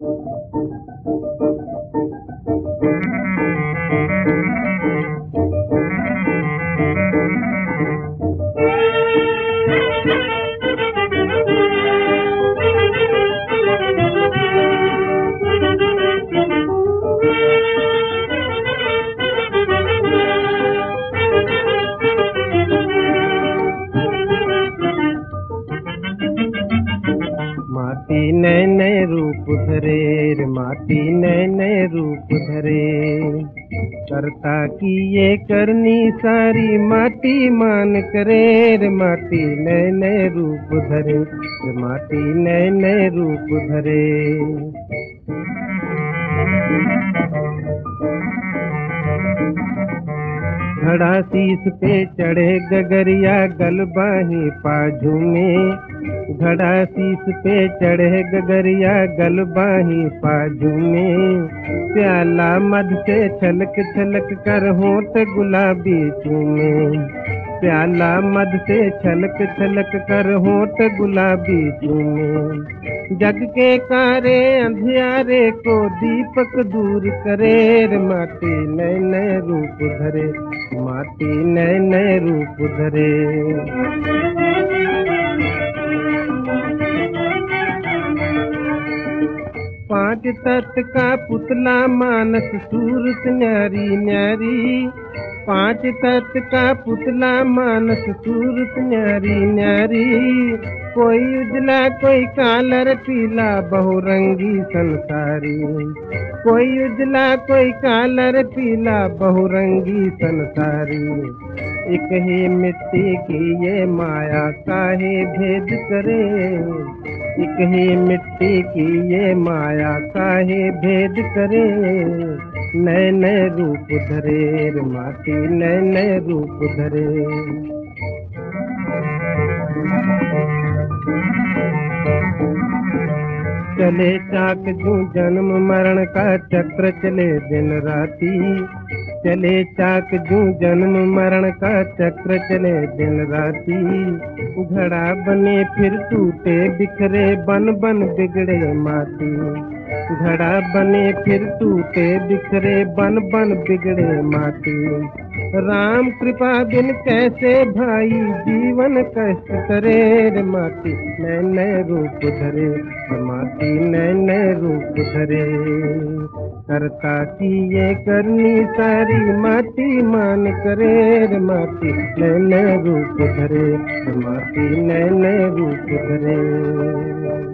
माटी नए नए रूप धरे रे, माटी नए नए रूप धरे। करता की ये करनी सारी माटी मान करे रे, माटी नए नए रूप धरे रे, माटी नए नए रूप धरे। घड़ा शीश पे चढ़े गगरिया, गलबाही पाझू में। घड़ा शीश पे चढ़े गगरिया, गलबाही पाझू में। प्याला मध से छलक छलक कर होंठ गुलाबी चूमे। प्याला मध से छलक छलक कर होंठ गुलाबी चूमे। जग के कारे अंधियारे को दीपक दूर करे रे, माटी नए नए रूप धरे, माटी नए नए रूप धरे। पांच तत्व का पुतला मानस सूरत न्यारी न्यारी। पांच तत्व का पुतला मानस सूरत न्यारी न्यारी। कोई उजला कोई कालर पीला बहुरंगी संसारी। कोई उजला कोई कालर पीला बहुरंगी संसारी। एक ही मिट्टी की ये माया काहे भेद करे। एक ही मिट्टी की ये माया काहे भेद करे। नए नए रूप धरे रे, माटी नए नए रूप धरे। चले चाक जू जन्म मरण का चक्र चले दिन राती। चले चाक जू जन्म मरण का चक्र चले दिन राती। घड़ा बने फिर टूटे बिखरे, बन बन बिगड़े माटी। घड़ा बने फिर टूटे बिखरे, बन बन बिगड़े माटी। राम कृपा बिन कैसे भाई जीवन कष्ट करे रे, माटी नए नए रूप धरे, माटी नए नए रूप धरे। करता की ये करनी सारी माटी मान करे रे, माटी नए नए रूप धरे, माटी नए नए रूप धरे।